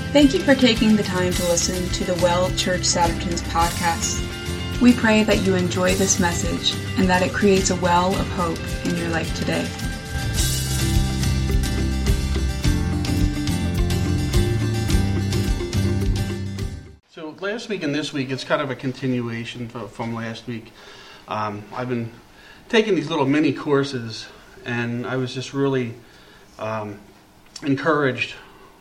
Thank you for taking the time to listen to the Well Church Satterton's podcast. We pray that you enjoy this message and that it creates a well of hope in your life today. So last week and this week, it's kind of a continuation from last week. I've been taking these little mini courses, and I was just really encouraged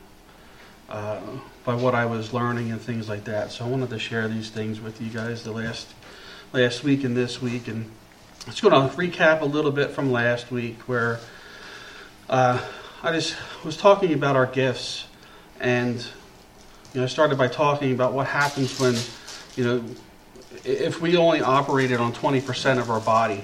by what I was learning and things like that. So I wanted to share these things with you guys the last week and this week. And I'm just going to recap a little bit from last week where I just was talking about our gifts. And I started by talking about what happens when, if we only operated on 20% of our body,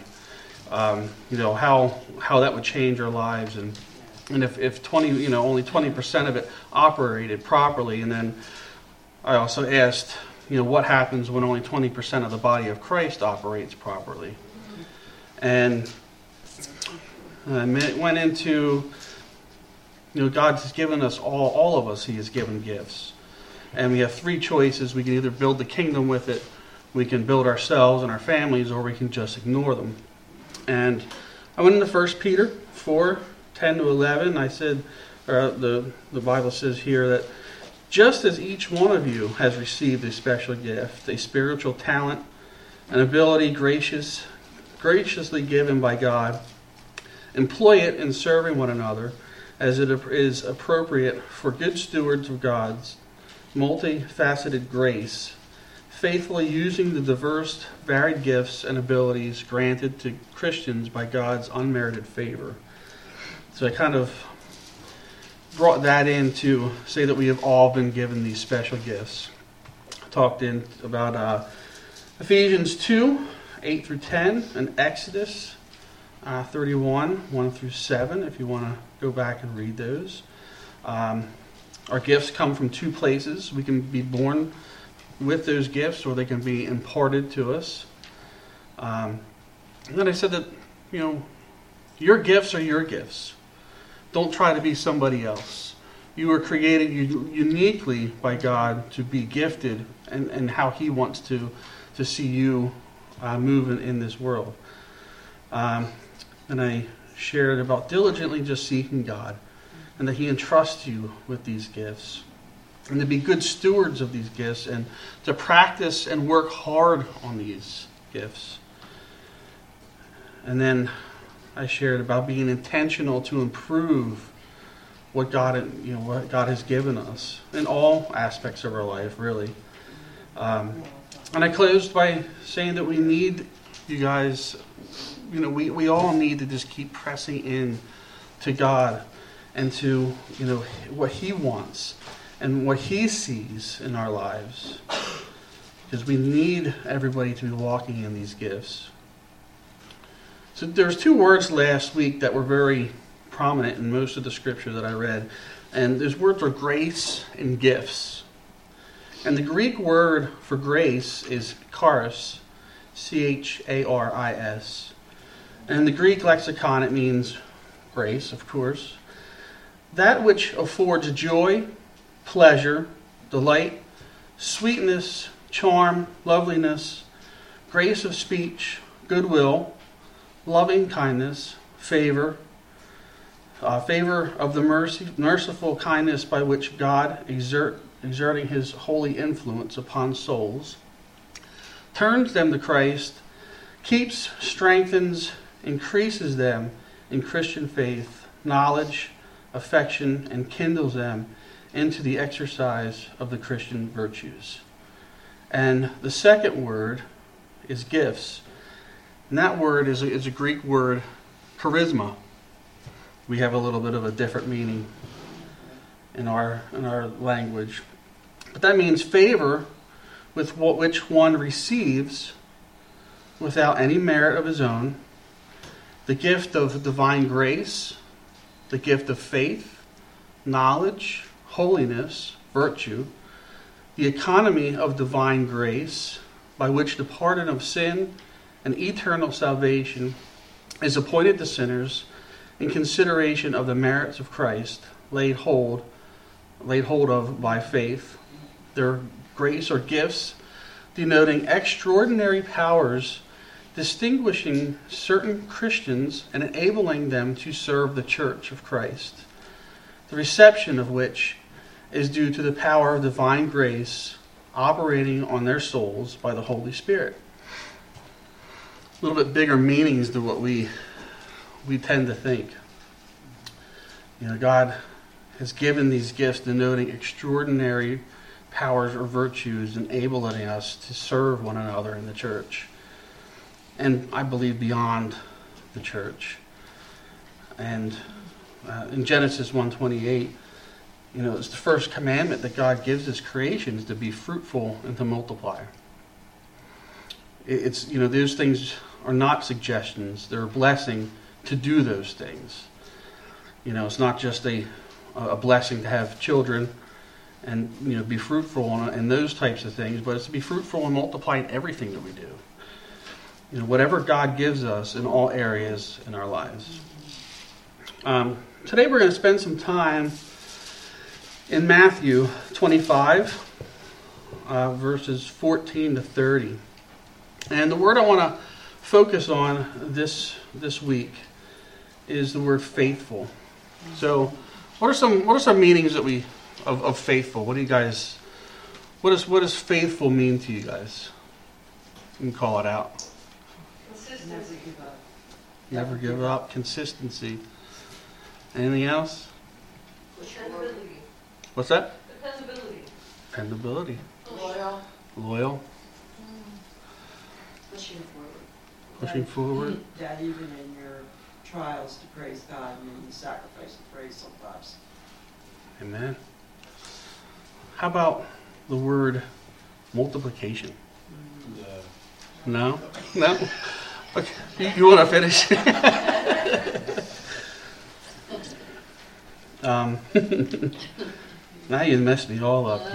how that would change our lives. And if only 20% of it operated properly. And then I also asked, what happens when only 20% of the body of Christ operates properly? And I went into, God has given us all of us, He has given gifts. And we have three choices. We can either build the kingdom with it, we can build ourselves and our families, or we can just ignore them. And I went into 1 Peter 4:10-11. I said, the Bible says here that just as each one of you has received a special gift, a spiritual talent, an ability graciously given by God, employ it in serving one another as it is appropriate for good stewards of God's multifaceted grace, faithfully using the diverse, varied gifts and abilities granted to Christians by God's unmerited favor. So I kind of brought that in to say that we have all been given these special gifts. I talked about Ephesians 2:8-10, and Exodus 31:1-7, if you want to go back and read those. Our gifts come from two places. We can be born with those gifts, or they can be imparted to us. And then I said that, your gifts are your gifts. Don't try to be somebody else. You were created uniquely by God to be gifted and how He wants to see you move in this world. And I shared about diligently just seeking God, and that He entrusts you with these gifts, and to be good stewards of these gifts, and to practice and work hard on these gifts. And then I shared about being intentional to improve what God has given us in all aspects of our life, really. And I closed by saying that we need, you guys, we all need to just keep pressing in to God and to, what He wants and what He sees in our lives. Because we need everybody to be walking in these gifts. So there's two words last week that were very prominent in most of the scripture that I read. And those words are grace and gifts. And the Greek word for grace is charis, charis. And in the Greek lexicon it means grace, of course. That which affords joy, pleasure, delight, sweetness, charm, loveliness, grace of speech, goodwill, loving kindness, favor of the merciful kindness by which God, exerting His holy influence upon souls, turns them to Christ, keeps, strengthens, increases them in Christian faith, knowledge, affection, and kindles them into the exercise of the Christian virtues. And the second word is gifts. And that word is a Greek word, charisma. We have a little bit of a different meaning in our language. But that means favor with which one receives without any merit of his own, the gift of divine grace, the gift of faith, knowledge, holiness, virtue, the economy of divine grace, by which the pardon of sin and eternal salvation is appointed to sinners in consideration of the merits of Christ, laid hold laid hold of by faith. They're grace or gifts denoting extraordinary powers distinguishing certain Christians and enabling them to serve the church of Christ, the reception of which is due to the power of divine grace operating on their souls by the Holy Spirit. A little bit bigger meanings than what we tend to think. God has given these gifts denoting extraordinary powers or virtues, enabling us to serve one another in the church. And I believe beyond the church. And in Genesis 1:28, it's the first commandment that God gives His creation is to be fruitful and to multiply. It's those things are not suggestions; they're a blessing to do those things. It's not just a blessing to have children and be fruitful and those types of things, but it's to be fruitful and multiply in everything that we do. Whatever God gives us in all areas in our lives. Today we're going to spend some time in Matthew 25, verses 14 to 30. And the word I want to focus on this week is the word faithful. So, what are some meanings that of faithful? What does faithful mean to you guys? You can call it out. Never give up. Never give up. Consistency. Anything else? Dependability. What's that? Dependability. Dependability. Loyal. Pushing forward. Pushing forward. That even in your trials to praise God and in the sacrifice of praise sometimes. Amen. How about the word multiplication? No? Okay. You want to finish? Now you messed me all up.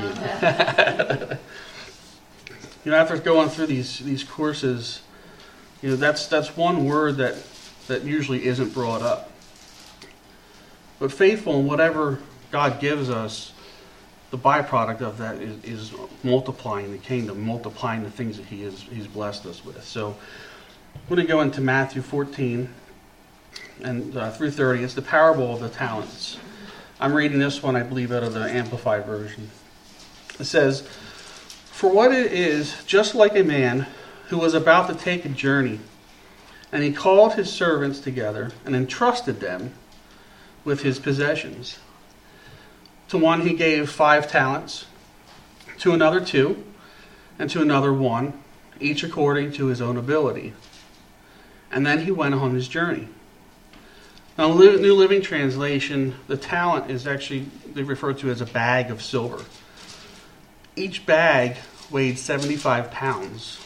After going through these courses, that's one word that usually isn't brought up. But faithful in whatever God gives us, the byproduct of that is multiplying the kingdom, multiplying the things that He's blessed us with. So we're going to go into Matthew 14 and through 30. It's the parable of the talents. I'm reading this one, I believe, out of the Amplified Version. It says, "For what it is just like a man who was about to take a journey, and he called his servants together and entrusted them with his possessions. To one he gave 5 talents, to another 2, and to another 1, each according to his own ability. And then he went on his journey." Now, in the New Living Translation, the talent is actually, they refer to as a bag of silver. Each bag weighed 75 pounds.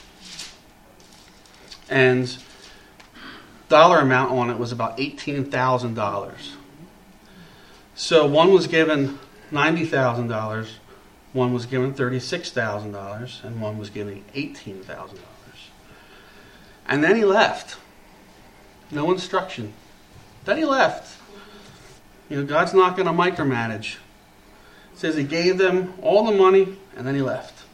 And dollar amount on it was about $18,000. So one was given $90,000, one was given $36,000, and one was given $18,000. And then he left. No instruction. Then he left. God's not going to micromanage. It says He gave them all the money, and then He left.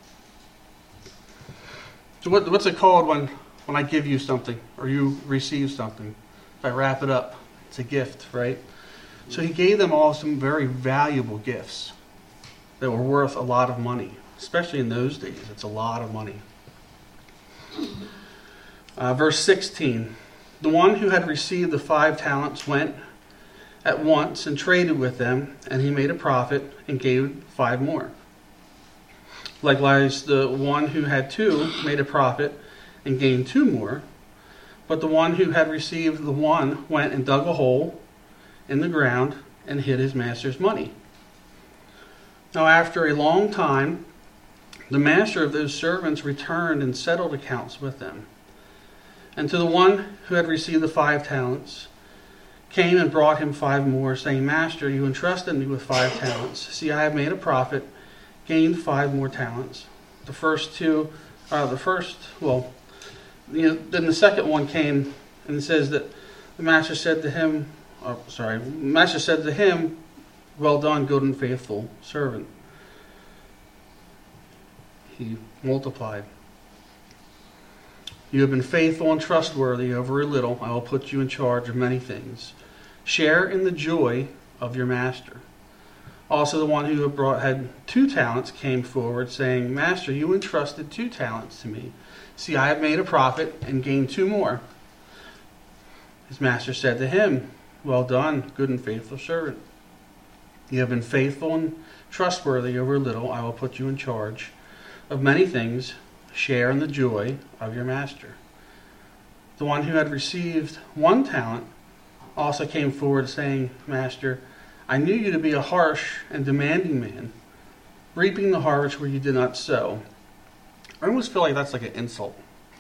So what's it called when I give you something, or you receive something? If I wrap it up, it's a gift, right? So He gave them all some very valuable gifts that were worth a lot of money. Especially in those days, it's a lot of money. Verse 16. "The one who had received the 5 talents went at once and traded with them, and he made a profit and gave 5 more. Likewise, the one who had 2 made a profit and gained 2 more. But the one who had received the 1 went and dug a hole in the ground and hid his master's money. Now after a long time, the master of those servants returned and settled accounts with them. And to the one who had received the 5 talents, came and brought him 5 more, saying, Master, you entrusted me with 5 talents. See, I have made a profit, gained 5 more talents. Then the second one came, and it says that the master said to him, Well done, good and faithful servant. He multiplied. You have been faithful and trustworthy over a little. I will put you in charge of many things. Share in the joy of your master. Also the one who had 2 talents came forward, saying, Master, you entrusted 2 talents to me. See, I have made a profit and gained 2 more. His master said to him, Well done, good and faithful servant. You have been faithful and trustworthy over a little. I will put you in charge of many things. Share in the joy of your master. The one who had received 1 talent also came forward, saying, Master, I knew you to be a harsh and demanding man, reaping the harvest where you did not sow. I almost feel like that's like an insult.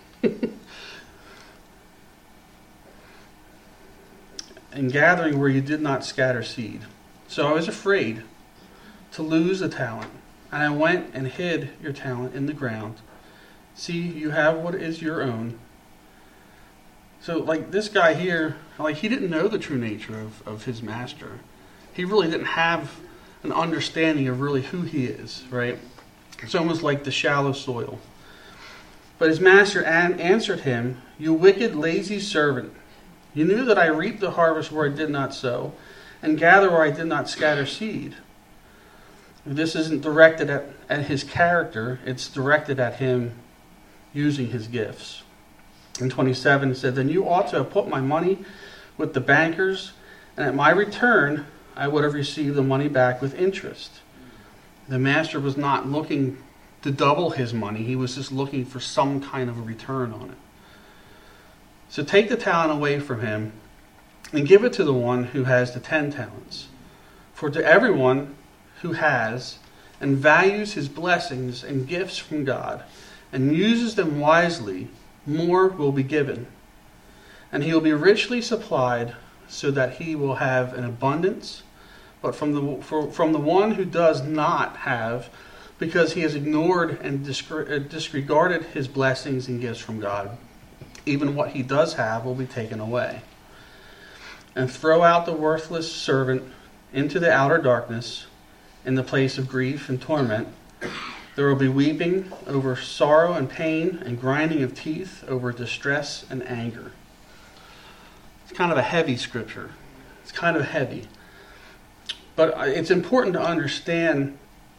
And gathering where you did not scatter seed. So I was afraid to lose the talent, and I went and hid your talent in the ground. See, you have what is your own. So, like, this guy here, like, he didn't know the true nature of his master. He really didn't have an understanding of really who he is, right? It's almost like the shallow soil. But his master answered him, You wicked, lazy servant. You knew that I reaped the harvest where I did not sow, and gather where I did not scatter seed. This isn't directed at his character, it's directed at him using his gifts. In 27 it said, Then you ought to have put my money with the bankers, and at my return I would have received the money back with interest. The master was not looking to double his money, he was just looking for some kind of a return on it. So take the talent away from him and give it to the one who has the 10 talents. For to everyone who has and values his blessings and gifts from God and uses them wisely, more will be given. And he will be richly supplied so that he will have an abundance. But from the one who does not have, because he has ignored and disregarded his blessings and gifts from God, even what he does have will be taken away. And throw out the worthless servant into the outer darkness, in the place of grief and torment. There will be weeping over sorrow and pain, and grinding of teeth over distress and anger. It's kind of a heavy scripture. It's kind of heavy. But it's important to understand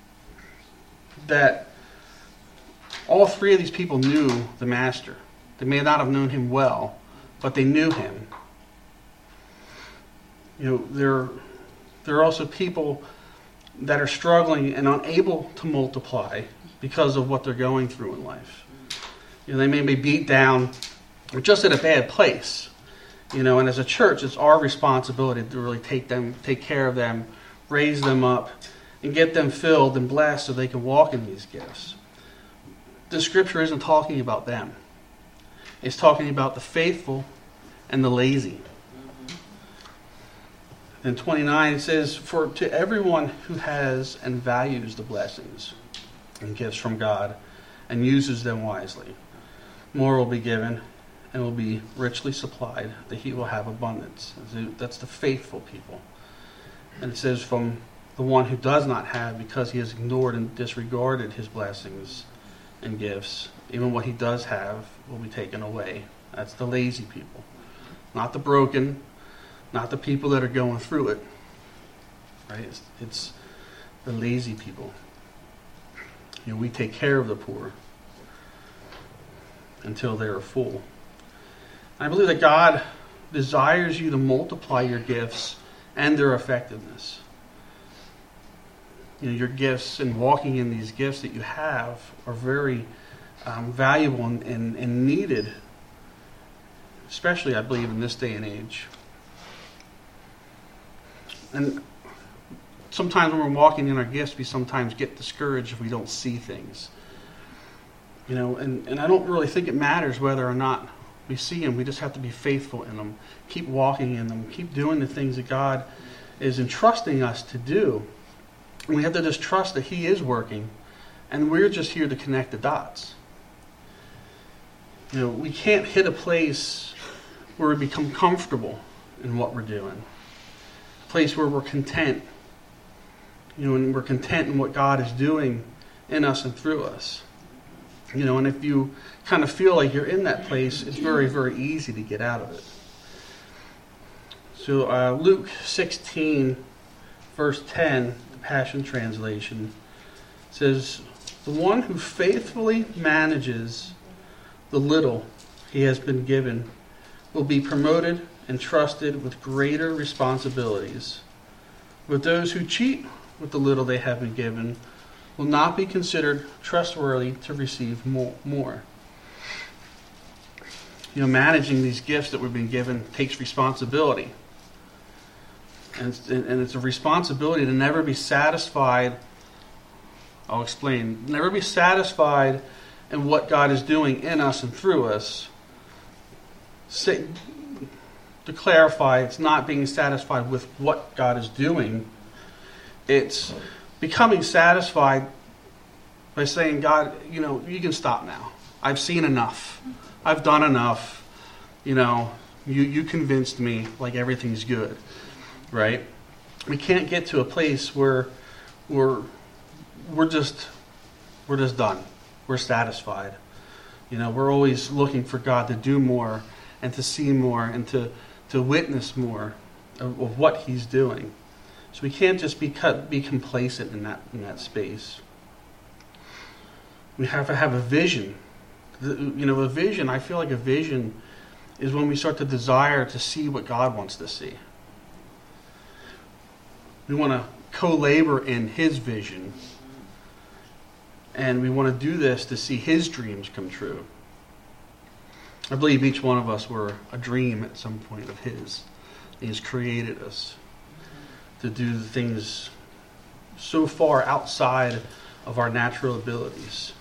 that all 3 of these people knew the master. They may not have known him well, but they knew him. You know, there are also people that are struggling and unable to multiply because of what they're going through in life. You know, they may be beat down or just in a bad place. You know, and as a church, it's our responsibility to really take care of them, raise them up, and get them filled and blessed so they can walk in these gifts. The scripture isn't talking about them. It's talking about the faithful and the lazy. In 29 it says, For to everyone who has and values the blessings and gifts from God and uses them wisely, more will be given and will be richly supplied, that he will have abundance. That's the faithful people. And it says, from the one who does not have, because he has ignored and disregarded his blessings and gifts, even what he does have will be taken away. That's the lazy people. Not the broken, not the people that are going through it. Right? It's the lazy people. You know, we take care of the poor until they are full. I believe that God desires you to multiply your gifts and their effectiveness. You know, your gifts and walking in these gifts that you have are very valuable and needed, especially, I believe, in this day and age. And sometimes when we're walking in our gifts, we sometimes get discouraged if we don't see things. You know, and I don't really think it matters whether or not we see them. We just have to be faithful in them. Keep walking in them. Keep doing the things that God is entrusting us to do. And we have to just trust that he is working, and we're just here to connect the dots. You know, we can't hit a place where we become comfortable in what we're doing. A place where we're content And we're content in what God is doing in us and through us. And if you kind of feel like you're in that place, it's very, very easy to get out of it. So Luke 16, verse 10, the Passion Translation, says, "The one who faithfully manages the little he has been given will be promoted and trusted with greater responsibilities. But those who cheat with the little they have been given will not be considered trustworthy to receive more." Managing these gifts that we've been given takes responsibility. And it's a responsibility to never be satisfied. I'll explain. Never be satisfied in what God is doing in us and through us. To clarify, it's not being satisfied with what God is doing. It's becoming satisfied by saying, "God, you can stop now. I've seen enough. I've done enough. You convinced me like everything's good." Right? We can't get to a place where we're just done. We're satisfied. We're always looking for God to do more and to see more and to witness more of what He's doing. So we can't just be complacent in that space. We have to have a vision. A vision. I feel like a vision is when we start to desire to see what God wants to see. We want to co-labor in His vision. And we want to do this to see His dreams come true. I believe each one of us were a dream at some point of His. He's created us to do the things so far outside of our natural abilities.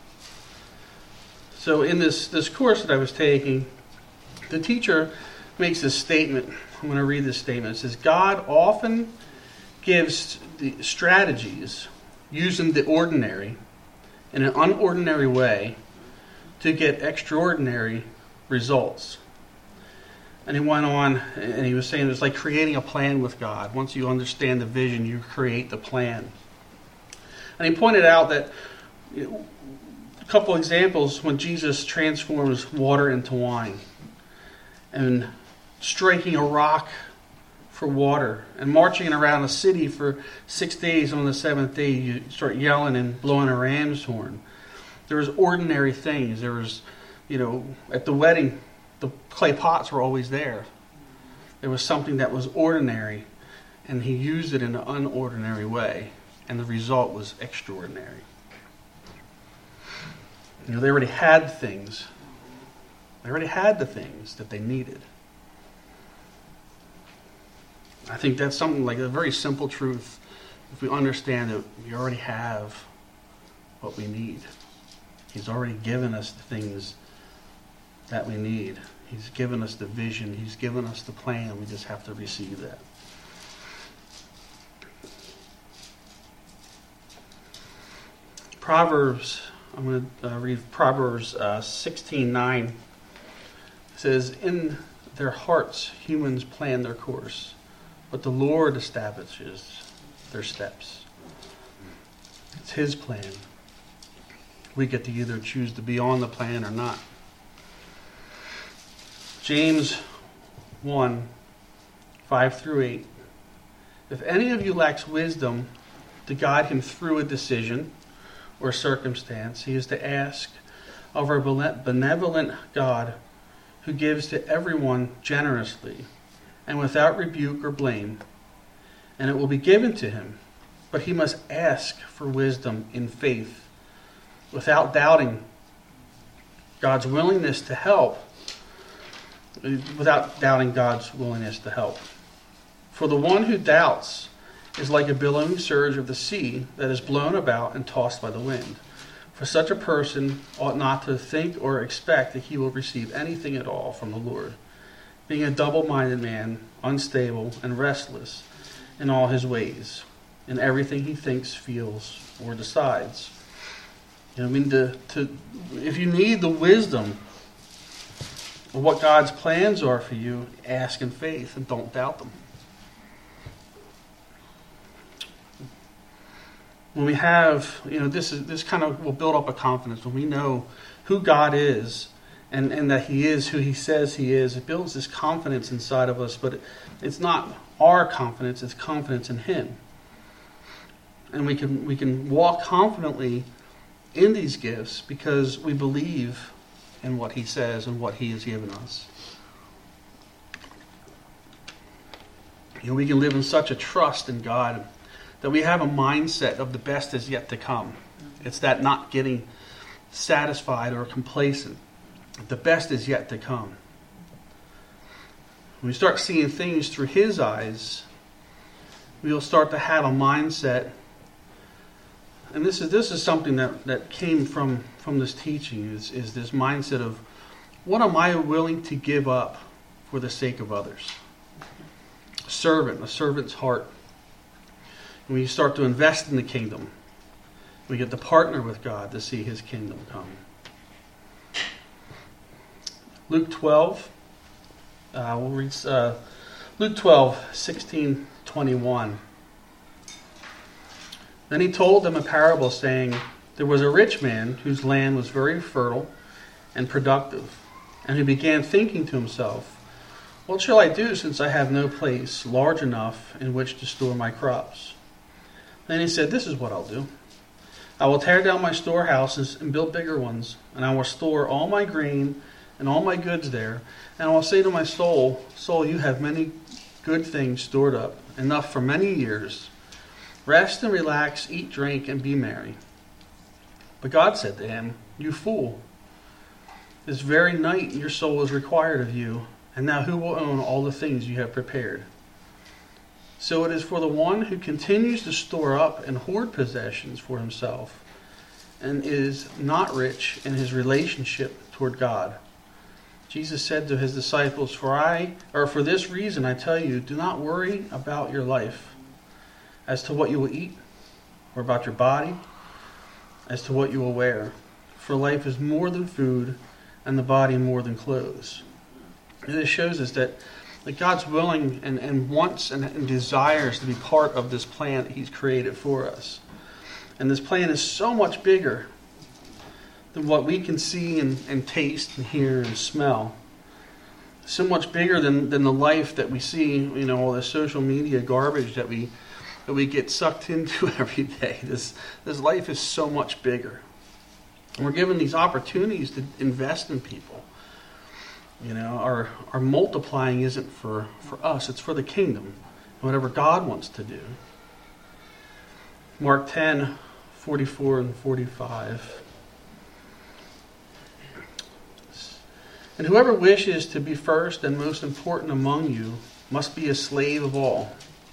So in this course that I was taking, the teacher makes this statement. I'm going to read this statement. It says, "God often gives the strategies using the ordinary in an unordinary way to get extraordinary results." And he went on and he was saying it's like creating a plan with God. Once you understand the vision, you create the plan. And he pointed out that a couple examples when Jesus transforms water into wine and striking a rock for water and marching around a city for 6 days. On the seventh day, you start yelling and blowing a ram's horn. There was ordinary things. There was, at the wedding, the clay pots were always there. There was something that was ordinary, and He used it in an unordinary way, and the result was extraordinary. They already had things. They already had the things that they needed. I think that's something like a very simple truth. If we understand that we already have what we need. He's already given us the things that we need. He's given us the vision. He's given us the plan. We just have to receive that. Proverbs, I'm going to read Proverbs 16:9. It says, "In their hearts humans plan their course, but the Lord establishes their steps." It's His plan. We get to either choose to be on the plan or not. James 1:5-8. "If any of you lacks wisdom to guide him through a decision or circumstance, he is to ask of our benevolent God, who gives to everyone generously and without rebuke or blame, and it will be given to him. But he must ask for wisdom in faith, without doubting God's willingness to help. For the one who doubts is like a billowing surge of the sea that is blown about and tossed by the wind. For such a person ought not to think or expect that he will receive anything at all from the Lord, being a double-minded man, unstable and restless in all his ways, in everything he thinks, feels, or decides." If you need the wisdom of what God's plans are for you, ask in faith and don't doubt them. when we have, this kind of will build up a confidence. When we know who God is and that He is who He says He is, it builds this confidence inside of us. But it's not our confidence, it's confidence in Him. And we can walk confidently in these gifts because we believe in what He says and what He has given us. We can live in such a trust in God that we have a mindset of the best is yet to come. It's that not getting satisfied or complacent. The best is yet to come. When we start seeing things through His eyes, we'll start to have a mindset. And this is something that came from this teaching, is this mindset of, what am I willing to give up for the sake of others? A servant's heart. When you start to invest in the kingdom, we get to partner with God to see His kingdom come. Luke 12, we'll read Luke 12, 16, 21. Then He told them a parable, saying, there was a rich man whose land was very fertile and productive, and who began thinking to himself, what shall I do, since I have no place large enough in which to store my crops? Then he said, this is what I'll do. I will tear down my storehouses and build bigger ones, and I will store all my grain and all my goods there. And I will say to my soul, soul, you have many good things stored up, enough for many years. Rest and relax, eat, drink, and be merry. But God said to him, you fool, this very night your soul is required of you, and now who will own all the things you have prepared? So it is for the one who continues to store up and hoard possessions for himself and is not rich in his relationship toward God. Jesus said to His disciples, for this reason I tell you, do not worry about your life as to what you will eat, or about your body as to what you will wear. For life is more than food, and the body more than clothes. And this shows us that God's willing and wants and desires to be part of this plan that He's created for us. And this plan is so much bigger than what we can see and taste and hear and smell. So much bigger than the life that we see, all the social media garbage that we get sucked into every day. This life is so much bigger. And we're given these opportunities to invest in people. Our multiplying isn't for us, it's for the kingdom, and whatever God wants to do. Mark 10, 44 and 45. And whoever wishes to be first and most important among you must be a slave of all.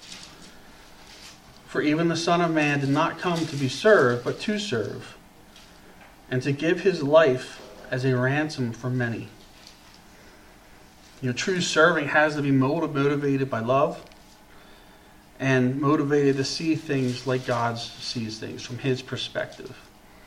For even the Son of Man did not come to be served, but to serve, and to give His life as a ransom for many. True serving has to be motivated by love and motivated to see things like God sees things from His perspective.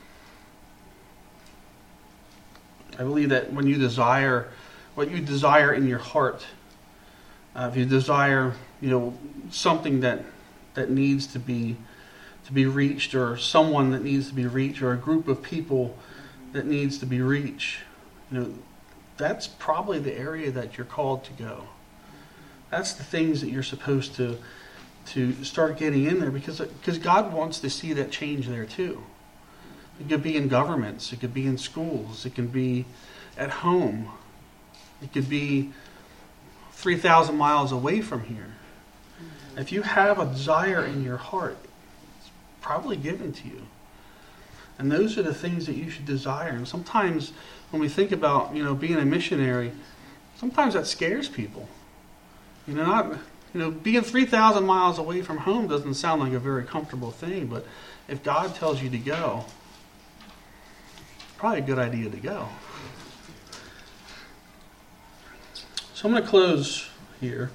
I believe that when you desire what you desire in your heart, if you desire, something that needs to be reached, or someone that needs to be reached, or a group of people that needs to be reached, that's probably the area that you're called to go. That's the things that you're supposed to start getting in there, because God wants to see that change there too. It could be in governments, it could be in schools, it can be at home, it could be 3,000 miles away from here. If you have a desire in your heart, it's probably given to you. And those are the things that you should desire. And sometimes when we think about, being a missionary, sometimes that scares people. Being 3,000 miles away from home doesn't sound like a very comfortable thing, but if God tells you to go, it's probably a good idea to go. So I'm going to close here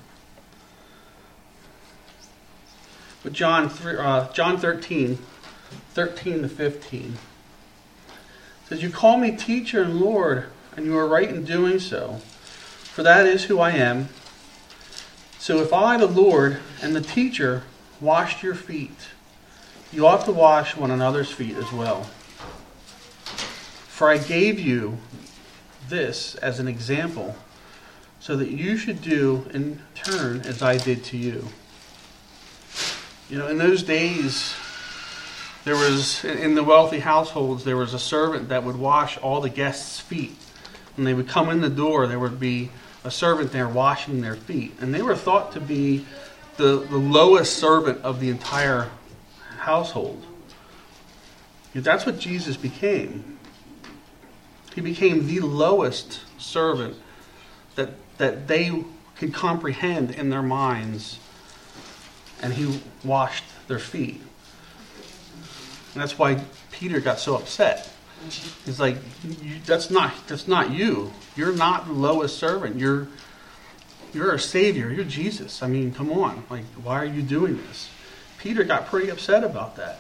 with John 13, 13 to 15. It says, you call me teacher and Lord, and you are right in doing so, for that is who I am. So if I, the Lord, and the teacher, washed your feet, you ought to wash one another's feet as well. For I gave you this as an example, so that you should do in turn as I did to you. You know, in those days, there was, in the wealthy households, there was a servant that would wash all the guests' feet. When they would come in the door, there would be a servant there washing their feet. And they were thought to be the lowest servant of the entire household. That's what Jesus became. He became the lowest servant that they could comprehend in their minds. And he washed their feet. And that's why Peter got so upset. He's like, that's not you. You're not the lowest servant. You're a savior. You're Jesus. I mean, come on. Like, why are you doing this? Peter got pretty upset about that.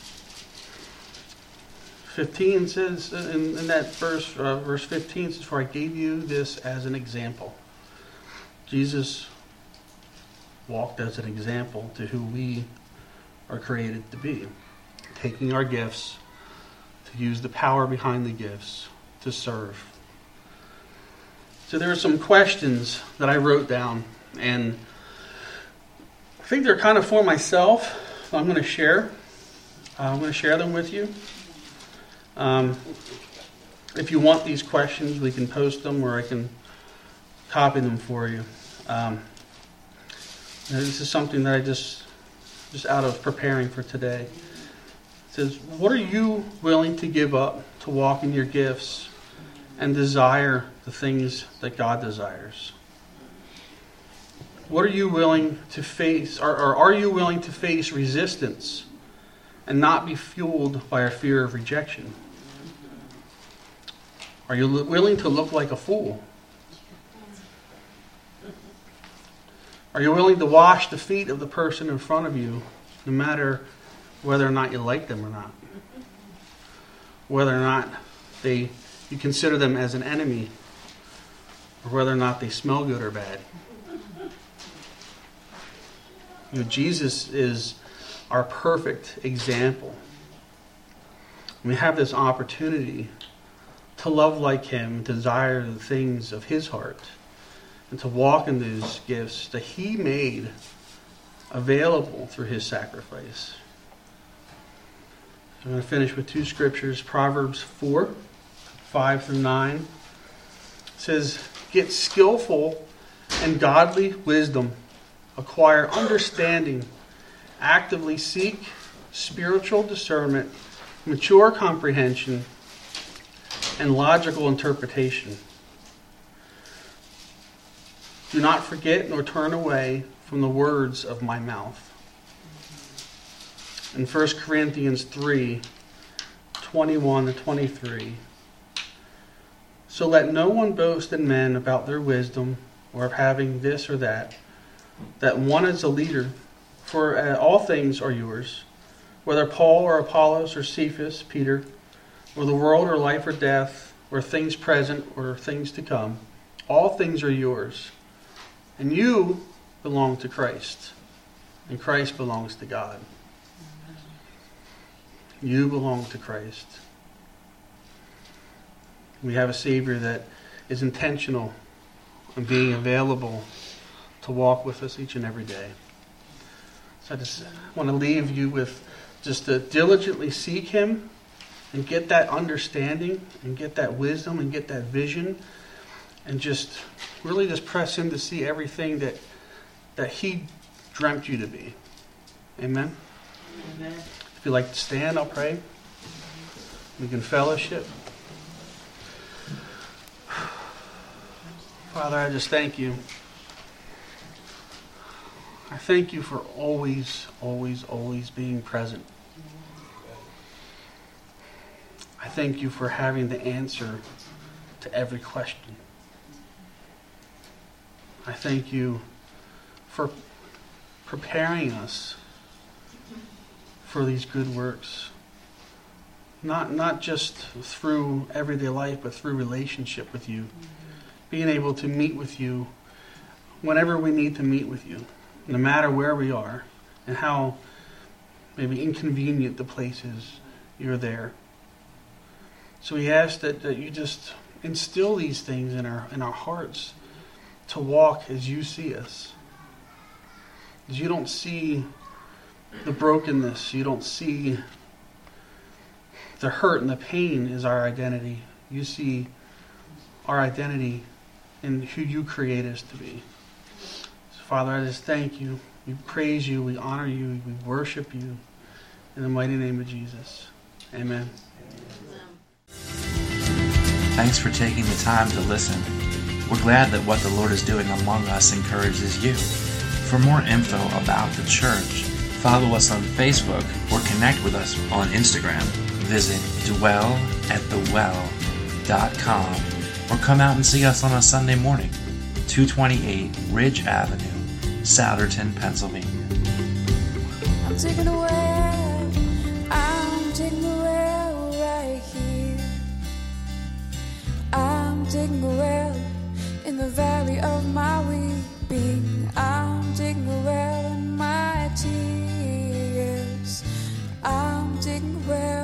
15 says, in that verse 15 says, for I gave you this as an example. Jesus walked as an example to who we are created to be. Taking our gifts, to use the power behind the gifts, to serve. So there are some questions that I wrote down, and I think they're kind of for myself. I'm going to share. I'm going to share them with you. If you want these questions, we can post them, or I can copy them for you. This is something that I just out of preparing for today. It says, what are you willing to give up to walk in your gifts and desire the things that God desires? What are you willing to face, or are you willing to face resistance and not be fueled by a fear of rejection? Are you willing to look like a fool? Are you willing to wash the feet of the person in front of you, no matter whether or not you like them or not? Whether or not you consider them as an enemy, or whether or not they smell good or bad? You know, Jesus is our perfect example. We have this opportunity to love like Him, to desire the things of His heart, and to walk in those gifts that He made available through His sacrifice. I'm going to finish with two scriptures. Proverbs 4, 5 through 9. It says, get skillful and godly wisdom. Acquire understanding. Actively seek spiritual discernment, mature comprehension, and logical interpretation. Do not forget nor turn away from the words of my mouth. In 1 Corinthians 3, 21 to 23. So let no one boast in men about their wisdom, or of having this or that one is a leader. For all things are yours, whether Paul or Apollos or Cephas, Peter, or the world or life or death, or things present or things to come. All things are yours. And you belong to Christ. And Christ belongs to God. You belong to Christ. We have a Savior that is intentional in being available to walk with us each and every day. So I just want to leave you with just to diligently seek Him and get that understanding and get that wisdom and get that vision, and just really just press in to see everything that He dreamt you to be. Amen? Amen. If you'd like to stand, I'll pray. We can fellowship. Father, I just thank you. I thank you for always, always, always being present. I thank you for having the answer to every question. I thank you for preparing us for these good works. Not just through everyday life, but through relationship with you. Being able to meet with you whenever we need to meet with you, no matter where we are, and how maybe inconvenient the places you're there. So we ask that you just instill these things in our hearts to walk as you see us. As you don't see the brokenness, you don't see the hurt and the pain as our identity. You see our identity in who you create us to be. So Father, I just thank you. We praise you, we honor you, we worship you. In the mighty name of Jesus. Amen. Thanks for taking the time to listen. We're glad that what the Lord is doing among us encourages you. For more info about the church, follow us on Facebook or connect with us on Instagram. Visit dwellatthewell.com or come out and see us on a Sunday morning, 228 Ridge Avenue, Souderton, Pennsylvania. I'm taking a well, I'm taking a well right here. I'm taking a well in the valley of my weeping. I'm taking a well in my tears. I'm taking a well